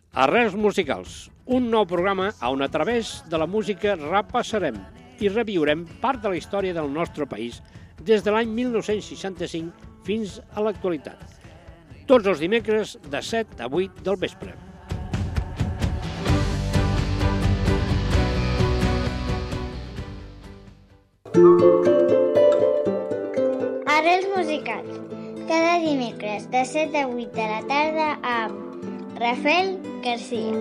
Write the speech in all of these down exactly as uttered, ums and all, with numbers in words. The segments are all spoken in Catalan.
Arrels musicals, un nou programa on a través de la música repassarem i reviurem part de la història del nostre país des de l'any mil nou-cents seixanta-cinc fins a l'actualitat. Tots els dimecres de set a vuit del vespre. Arrels musicals, cada dimecres de set a vuit de la tarda amb Rafael García.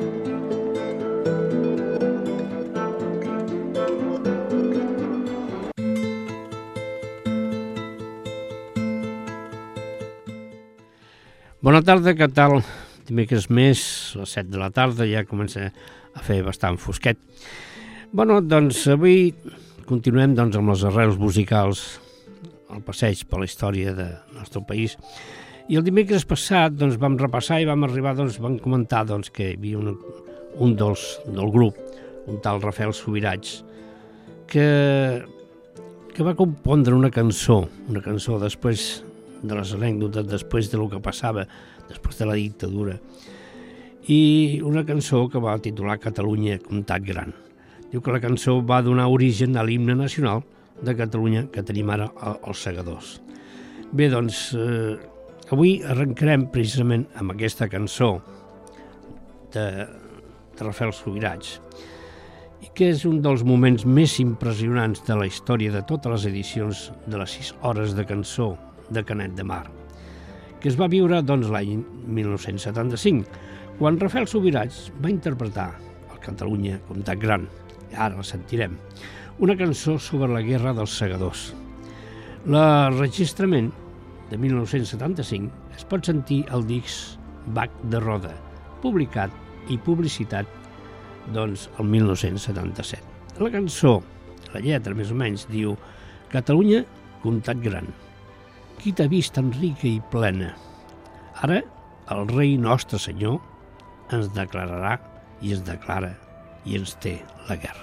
Bona tarda, què tal? Dimecres més, a les set de la tarda, ja comença a fer bastant fosquet. Bueno, doncs avui continuem doncs, amb les arrels musicals, el passeig per la història del nostre país. I el dimecres passat doncs, vam repassar i vam arribar, doncs, vam comentar doncs, que hi havia un, un dels, del grup, un tal Rafael Subirats, que, que va compondre una cançó, una cançó després de les anècdotes, després de lo que passava, després de la dictadura, i una cançó que va titular Catalunya, comtat gran. Diu que la cançó va donar origen a l'himne nacional de Catalunya que tenim ara als Segadors. Bé, doncs, eh, avui arrencarem precisament amb aquesta cançó de, de Rafael Subirats, i que és un dels moments més impressionants de la història de totes les edicions de les sis hores de cançó de Canet de Mar, que es va viure doncs, l'any mil nou-cents setanta-cinc, quan Rafael Subirats va interpretar el Catalunya, comtat gran, i ara la sentirem, una cançó sobre la guerra dels Segadors. L'enregistrament de mil nou-cents setanta-cinc es pot sentir al disc Bac de Roda, publicat i publicitat doncs, el mil nou-cents setanta-set. La cançó, la lletra més o menys, diu Catalunya, comtat gran, qui t'ha vist tan rica i plena? Ara el rei nostre senyor ens declararà i es declara i ens té la guerra.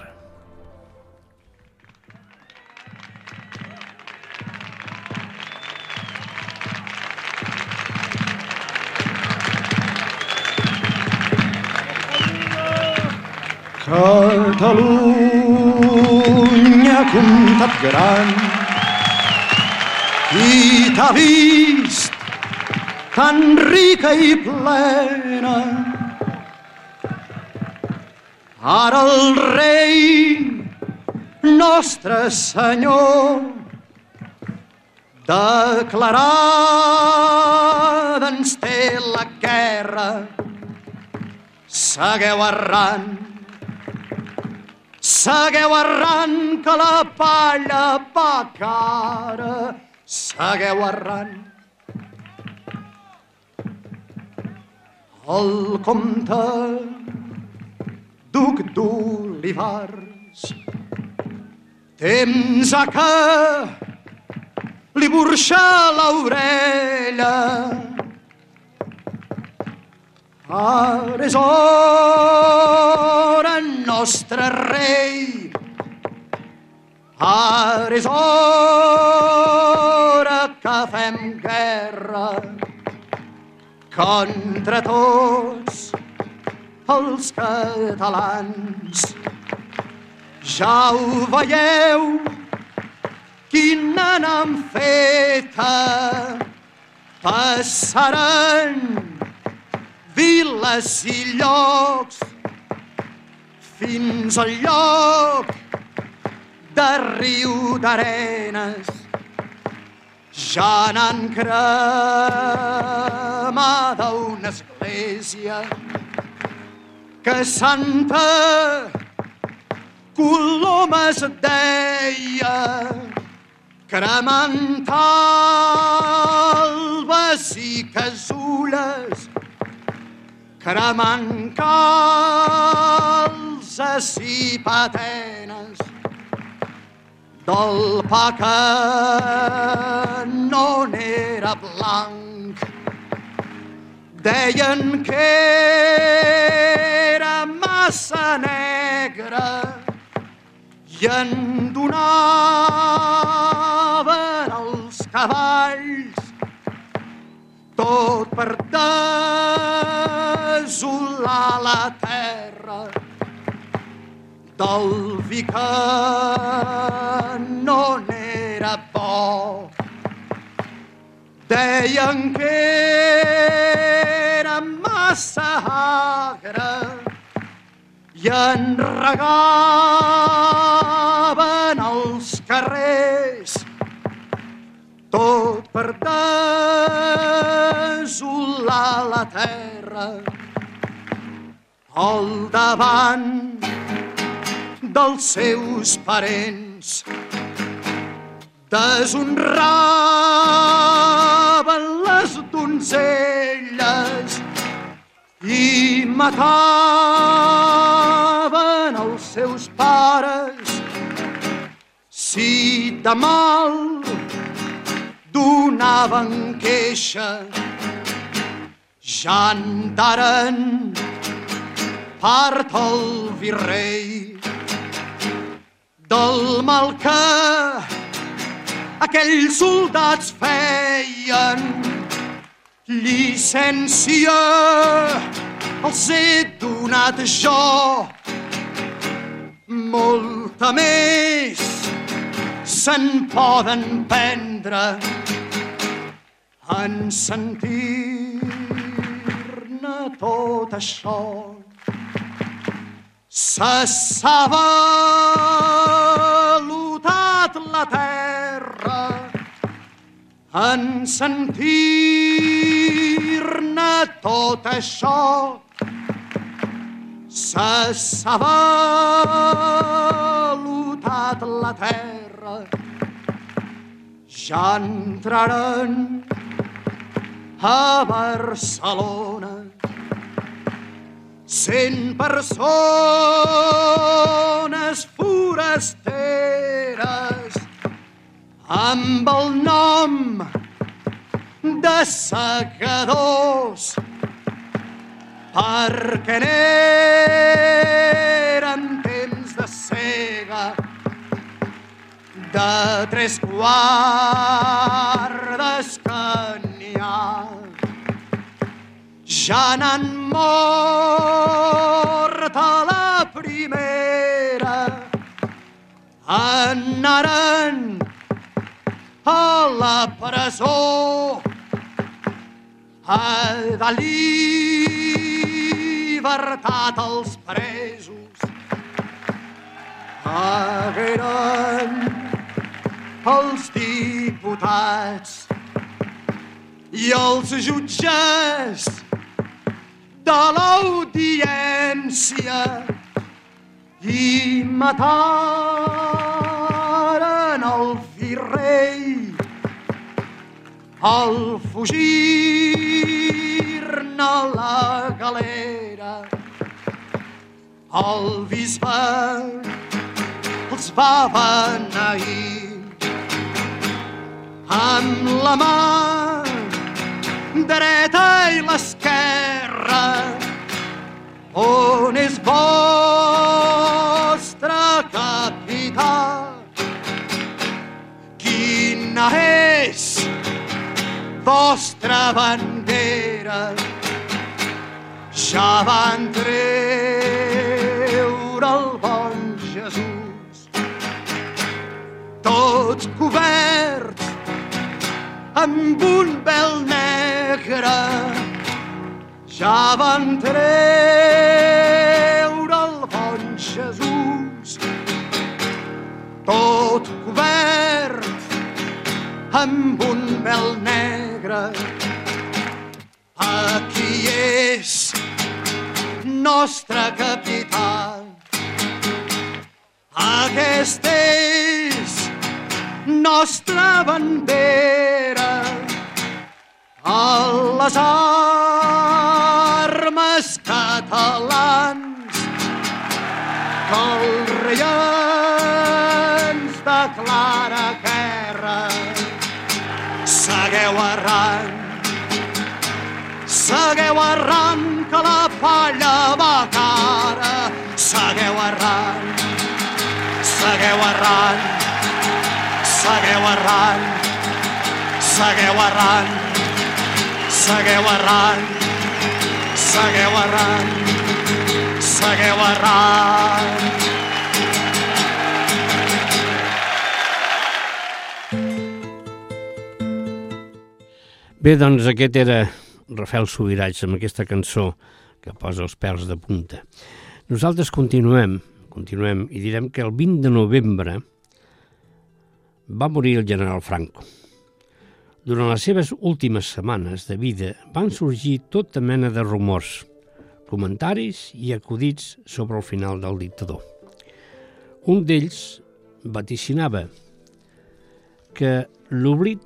Catalunya, comtat gran, qui t'ha vist tan rica i plena? Ara el rei nostre senyor declarada ens té la guerra. Segueu errant, segueu errant que la palla va cara. Segueu errant. El comte duc d'Olivars temps a que li burxa l'orella. Ara és hora, nostre rei, ara és hora que fem guerra contra tots els catalans. Ja ho veieu, quina n'han feta, passaran viles i llocs fins al lloc de Riudarenes. Ja n'han cremada una església que Santa Coloma es deia, cremant albes i casules, cremant calzes i patenes, del pa que no n'era blanc. Deien que era massa negre i en donaven els cavalls tot per desolar del vi que no n'era bo. Deien que era massa agre i en regaven els carrers tot per desolar la terra al davant dels seus parents. Deshonraven les donzelles i mataven els seus pares. Si de mal donaven queixa, ja en daren part el virrei. Del mal que aquells soldats feien, llicència els he donat jo. Molta més se'n poden prendre en sentir-ne tot això. Se s'ha valutat la terra en sentir-ne tot això. Se s'ha valutat la terra, ja entraran a Barcelona cent persones forasteres amb el nom de segadors, perquè n'eren temps de sega, de tres guardes que n'hi ha. Ja n'han mort a la primera, anaren a la presó, a la llibertat els presos. Hagueren els diputats i els jutges de l'audiència i mataren el virrei al fugir-ne a la galera. El bisbe els va beneir amb la mà dreta i l'esquerra. On és vostre capità? Quina és vostra bandera? Ja van treure el bon Jesús, tots coberts amb un vel negre. Ja van treure el bon Jesús, tot cobert amb un vel negre. Aquí és nostre capità, aquesta és nostra bandera. A les armes catalans que el rei ens declara guerra. Segueu errant, segueu errant que la palla va cara. Segueu errant, segueu errant, segueu errant, segueu errant, segueu errant, segueu errant, segueu errant, Bé, doncs aquest era Rafael Subirats amb aquesta cançó que posa els pèls de punta. Nosaltres continuem, continuem i direm que el vint de novembre va morir el general Franco. Durant les seves últimes setmanes de vida van sorgir tota mena de rumors, comentaris i acudits sobre el final del dictador. Un d'ells vaticinava que l'oblit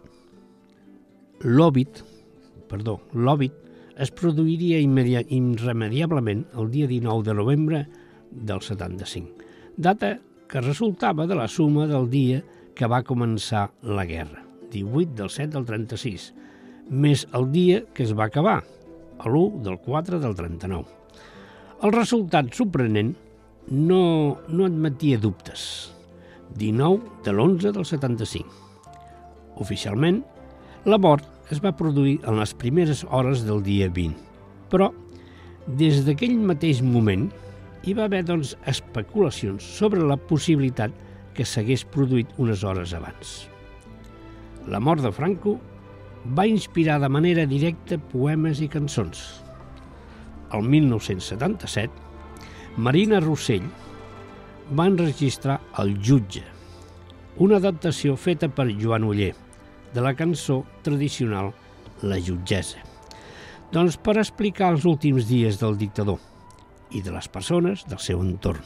L'òbit, perdó, l'òbit es produiria irremediablement el dia dinou de novembre del setanta-cinc, data que resultava de la suma del dia que va començar la guerra, divuit del set del trenta-sis, més el dia que es va acabar, l'u del quatre del trenta-nou. El resultat sorprenent no, no admetia dubtes. dinou de l'onze del setanta-cinc. Oficialment, la mort es va produir en les primeres hores del dia vint, però des d'aquell mateix moment hi va haver doncs, especulacions sobre la possibilitat que s'hagués produït unes hores abans. La mort de Franco va inspirar de manera directa poemes i cançons. El mil nou-cents setanta-set, Marina Rossell va enregistrar El jutge, una adaptació feta per Joan Oller, de la cançó tradicional La jutgessa. Doncs per explicar els últims dies del dictador i de les persones del seu entorn.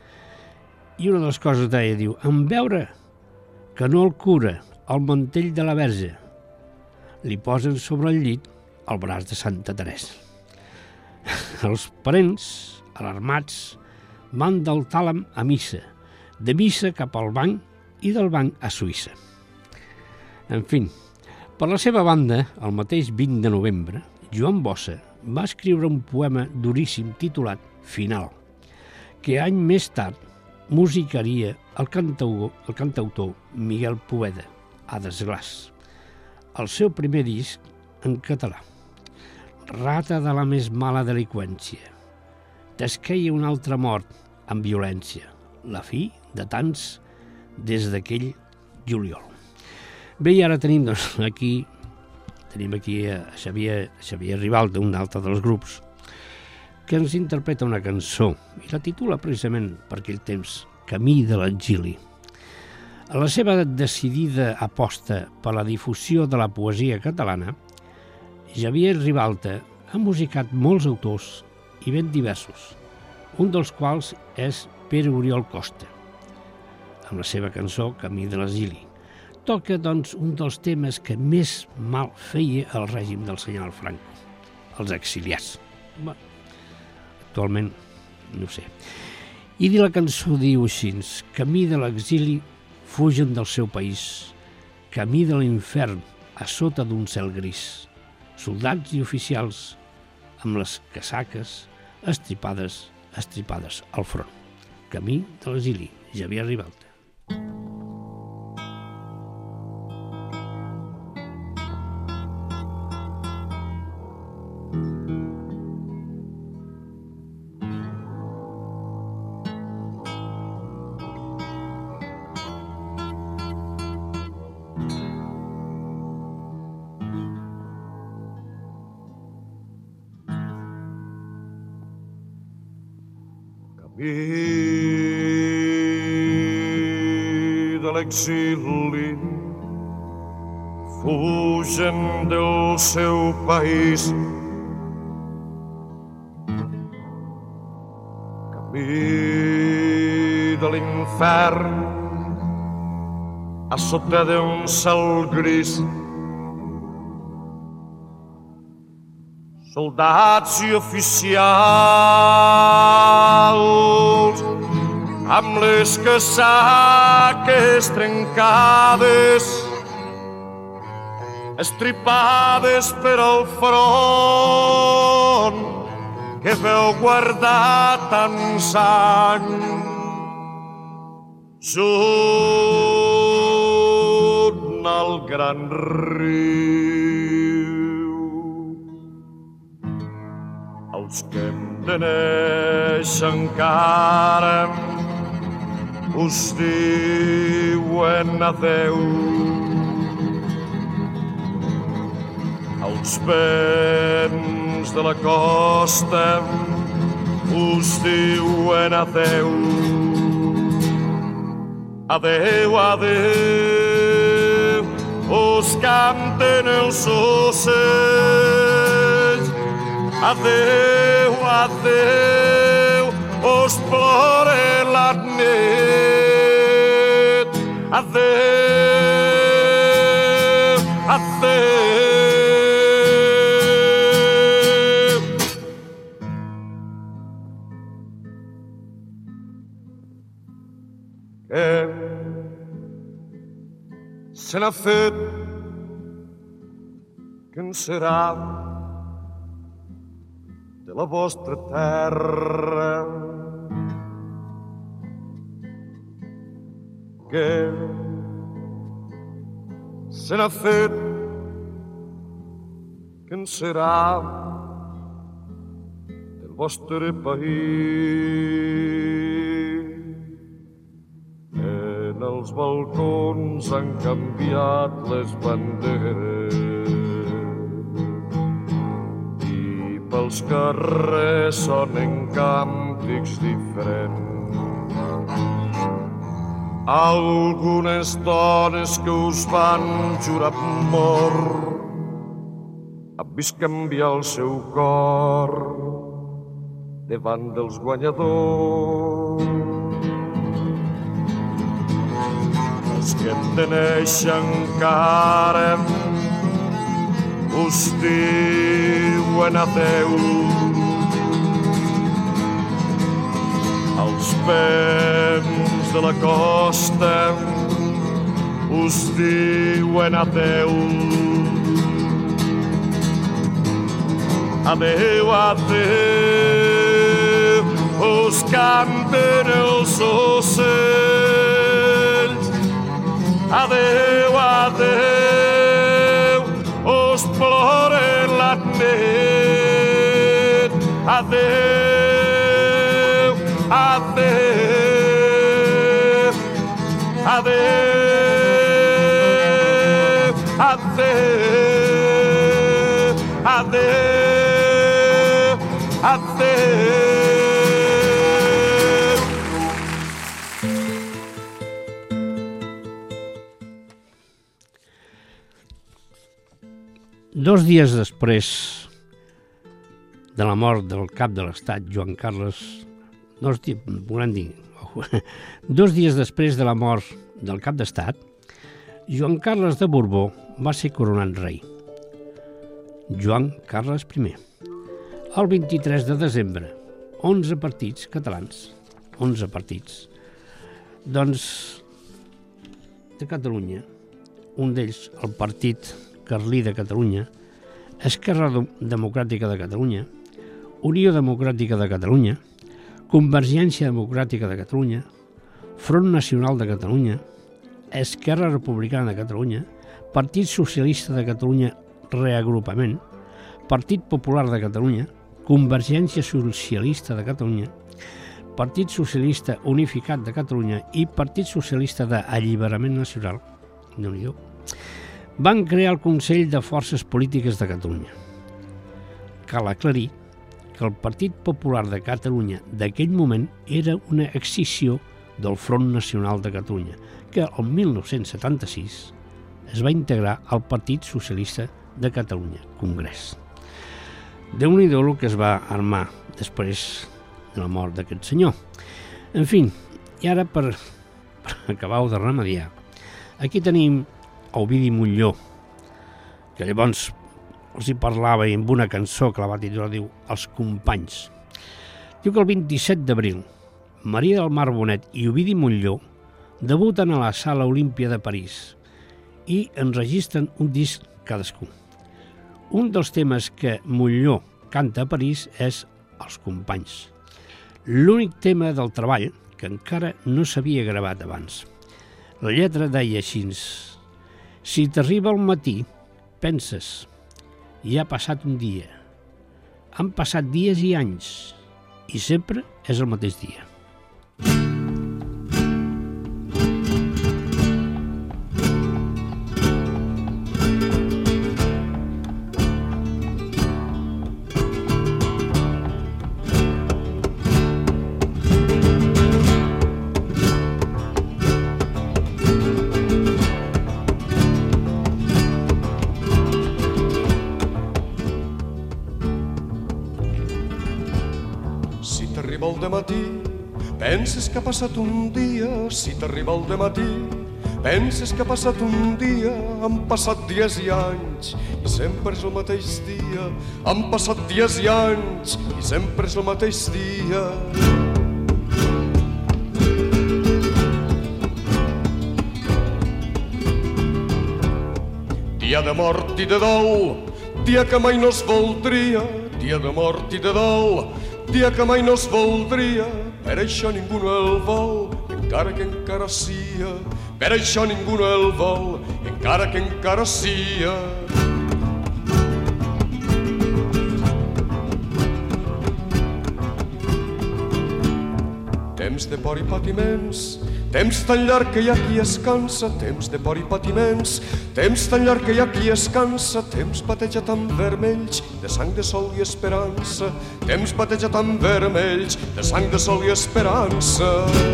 I una de les coses deia, diu, en veure que no el cura el mantell de la verge, li posen sobre el llit el braç de Santa Teresa. Els parents, alarmats, van del Tàlam a missa, de missa cap al banc i del banc a Suïssa. En fi, per la seva banda, el mateix vint de novembre, Joan Bossa va escriure un poema duríssim titulat Final, que any més tard musicaria el cantautor, el cantautor Miguel Poveda, a Desglaç, el seu primer disc en català. Rata de la més mala delinqüència, t'esqueia una altra mort amb violència, la fi de tants des d'aquell juliol. Bé, i ara tenim doncs, aquí tenim aquí a Xavier, Xavier Ribalta, un altre dels grups, que ens interpreta una cançó i la titula precisament per aquell temps Camí de l'exili. A la seva decidida aposta per la difusió de la poesia catalana, Xavier Ribalta ha musicat molts autors i ben diversos, un dels quals és Pere Oriol Costa, amb la seva cançó Camí de l'exili. Toca, doncs, un dels temes que més mal feia el règim del senyor Franco, els exiliats. Bé, actualment, no ho sé. I la cançó diu així, camí de l'exili, fugen del seu país, camí de l'infern, a sota d'un cel gris, soldats i oficials amb les casaques estripades, estripades al front. Camí de l'exili, Xavier Ribalta. De l'exili fugen del seu país, camí de l'infern a sota d'un cel gris, soldats i oficials amb les casaques trencades, estripades per al front que veu guardar tants anys junt al gran riu. Els que hem de néixer encara us diuen adeu. Els vents de la costa us diuen adeu. Adeu, adeu, us canten els ocells. Adeu, adeu, us plora la nit. Adeu, adeu. Que se n'ha fet, que en serà de la vostra terra, que se n'ha fet, que en serà del vostre país. En els balcons han canviat les banderes i pels carrers sonen càntics diferents. Algunes dones que us van jurar amor han vist canviar el seu cor davant dels guanyadors. Els que hem de néixer encara us diuen adeu. Els vents de la costa us diuen adeu. Adeu, adeu, us canten els ocells. Adeu, adeu, us plora la nit. Adeu, adeu, adeu, adeu, adeu, adeu. Dos dies després de la mort del cap de l'Estat, Joan Carles, dos, volem dir, dos dies després de la mort del cap d'Estat, Joan Carles de Borbó va ser coronat rei. Joan Carles primer. El vint-i-tres de desembre, onze partits catalans, onze partits. Doncs de Catalunya, un d'ells, el Partit Carlí de Catalunya, Esquerra Democràtica de Catalunya, Unió Democràtica de Catalunya, Convergència Democràtica de Catalunya, Front Nacional de Catalunya, Esquerra Republicana de Catalunya, Partit Socialista de Catalunya Reagrupament, Partit Popular de Catalunya, Convergència Socialista de Catalunya, Partit Socialista Unificat de Catalunya i Partit Socialista d'Alliberament Nacional, Déu-n'hi-do, van crear el Consell de Forces Polítiques de Catalunya. Cal aclarir que el Partit Popular de Catalunya d'aquell moment era una excisió del Front Nacional de Catalunya, que el mil nou-cents setanta-sis es va integrar al Partit Socialista de Catalunya, Congrés. Déu-n'hi-do el que es va armar després de la mort d'aquest senyor. En fi, i ara per, per acabar-ho de remediar, aquí tenim Ovidi Montllor, que llavors els hi parlava amb una cançó que la va titular, diu Els companys. Diu que el vint-i-set d'abril, Maria del Mar Bonet i Ovidi Montllor debuten a la Sala Olímpia de París i enregistren un disc cadascú. Un dels temes que Montllor canta a París és Els companys, l'únic tema del treball que encara no s'havia gravat abans. La lletra deia així: si t'arriba el matí, penses, ja ha passat un dia. Han passat dies i anys, i sempre és el mateix dia. t'arriba el dematí, penses que ha passat un dia. Si t'arriba el dematí, penses que ha passat un dia. Han passat dies i anys i sempre és el mateix dia. Han passat dies i anys i sempre és el mateix dia. Dia de mort i de dol, dia que mai no es voldria. Dia de mort i de dol, dia que mai no es voldria. Per això ningú no el vol, encara que encara sia. Per això ningú no el vol, encara que encara sia. Temps de por i patiments, temps tan llarg que hi ha qui es cansa. Temps de por i patiments, temps tan llarg que hi ha qui es cansa. Temps batejat amb vermells, de sang, de sol i esperança. Temps batejat amb vermells, de sang, de sol i esperança.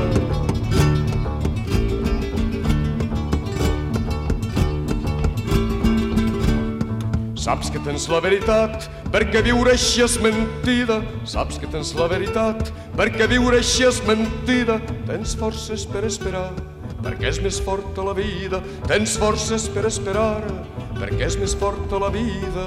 Saps que tens la veritat, perquè viure així és mentida. Saps que tens la veritat, perquè viure així és mentida. Tens forces per esperar, perquè és més forta la vida. Tens forces per esperar, perquè és més forta la vida.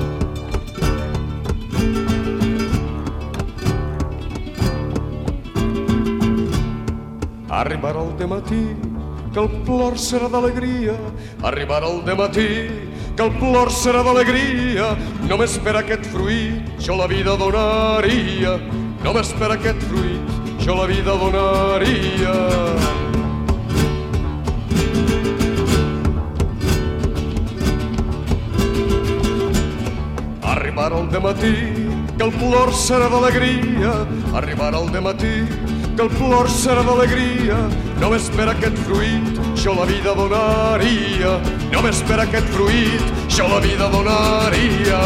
Arribarà el dematí, que el plor serà d'alegria. Arribarà el dematí, que el plor serà d'alegria. Només per aquest fruit jo la vida donaria. Només per aquest fruit jo la vida donaria. Arribarà el dematí, que el plor serà d'alegria. Arribarà el dematí, que el plor serà d'alegria. Només per aquest fruit jo la vida donaria. Només per aquest fruit jo la vida donaria.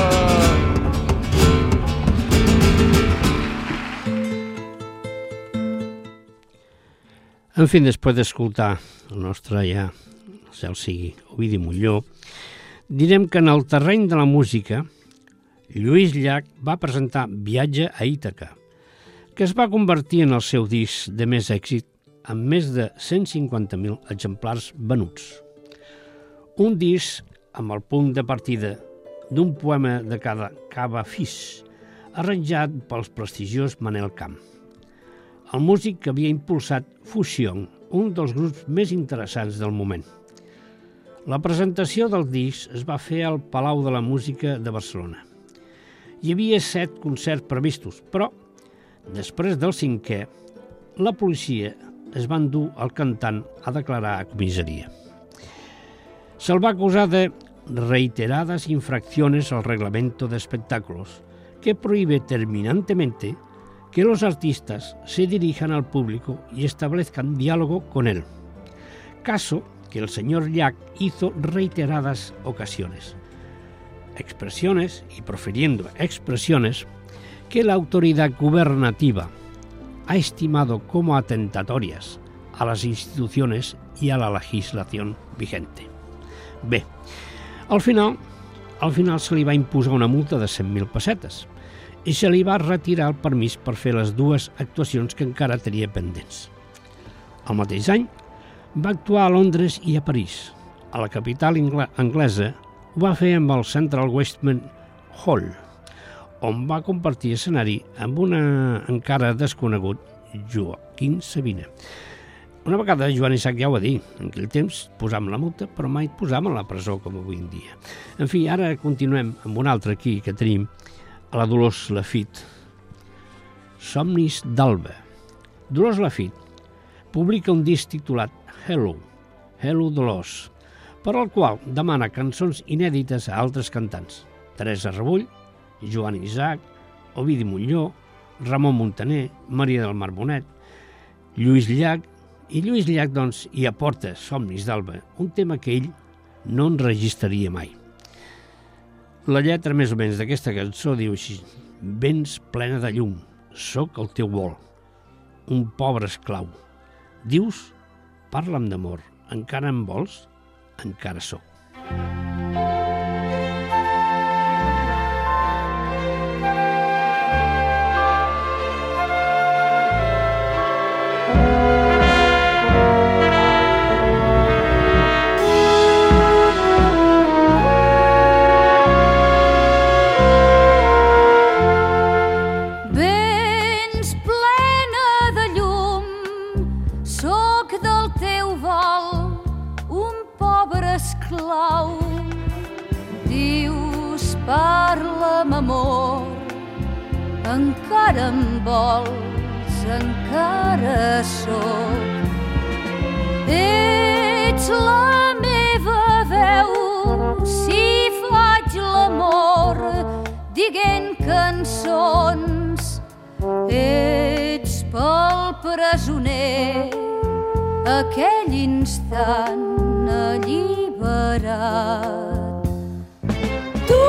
En fi, després d'escoltar el nostre ja, cel sigui, Ovidi Montllor, direm que en el terreny de la música, Lluís Llach va presentar Viatge a Ítaca, que es va convertir en el seu disc de més èxit amb més de cent cinquanta mil exemplars venuts. Un disc amb el punt de partida d'un poema de Cava Fis, arranjat pels prestigiós Manel Camp, el músic que havia impulsat Fusion, un dels grups més interessants del moment. La presentació del disc es va fer al Palau de la Música de Barcelona. Hi havia set concerts previstos, però després del cinquè, la policia es va endur el cantant a declarar a comissaria. Se'l va acusar de reiteradas infracciones al reglamento de espectáculos, que prohíbe terminantemente que los artistas se dirijan al público y establezcan diálogo con él, caso que el señor Llach hizo reiteradas ocasiones. Expresiones, y profiriendo expresiones, que la autoridad gubernativa ha estimado como atentatorias a las instituciones y a la legislación vigente. Bé, al final, al final se li va imposar una multa de cent mil pessetes i se li va retirar el permís per fer les dues actuacions que encara tenia pendents. El mateix any va actuar a Londres i a París. A la capital anglesa ho va fer amb el Central Westminster Hall, on va compartir escenari amb un encara desconegut Joaquim Sabina. Una vegada Joan Isaac ja ho va dir, en aquell temps posàvem la multa, però mai posàvem a la presó com avui en dia. En fi, ara continuem amb un altre aquí que tenim, a la Dolors Laffitte. Somnis d'Alba. Dolors Laffitte publica un disc titulat Hello, Hello Dolors, per al qual demana cançons inèdites a altres cantants. Teresa Rebull, Joan Isaac, Ovidi Montllor, Ramon Muntaner, Maria del Mar Bonet, Lluís Llach, i Lluís Llach, doncs, hi aporta Somnis d'Alba, un tema que ell no enregistraria mai. La lletra, més o menys, d'aquesta cançó diu així: vens plena de llum, soc el teu vol, un pobre esclau. Dius, parla'm d'amor, encara em vols? Encara soc. sisplau, dius parla'm amor, encara em vols, encara sóc. Ets la meva veu si faig l'amor dient cançons. Ets pel presoner aquell instant alliberat. Tu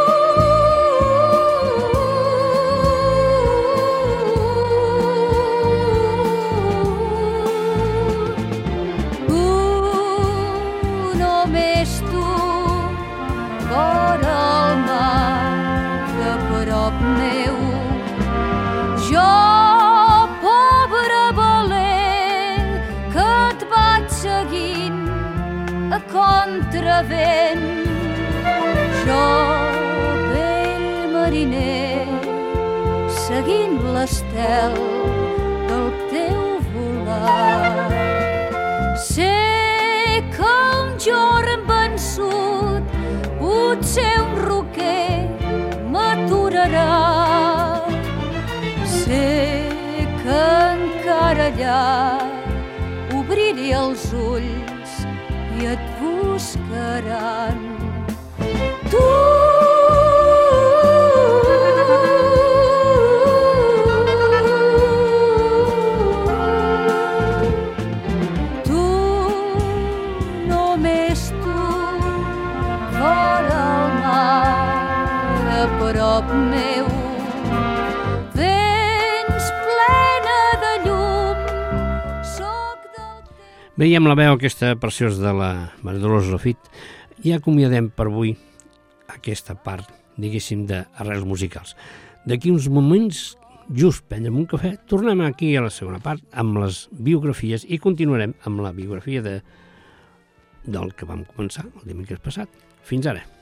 meu, jo, pobre valent, que et vaig seguint a contravent. Jo, vell mariner, seguint l'estel del teu volar. Sé que un jorn vençut, potser un roquer m'aturarà. Sé que encara allà obriré els ulls i et buscaran. Tu Tu, només tu, fora el mar, a prop meu, vens plena de llum, soc del teu... Bé, i amb la veu aquesta preciosa de la Maria Dolors Lafit, ja acomiadem per avui aquesta part, diguéssim, d'arrels musicals. D'aquí uns moments, just prendrem un cafè, tornem aquí a la segona part amb les biografies i continuarem amb la biografia de, del que vam començar el dimecres passat. Fins ara.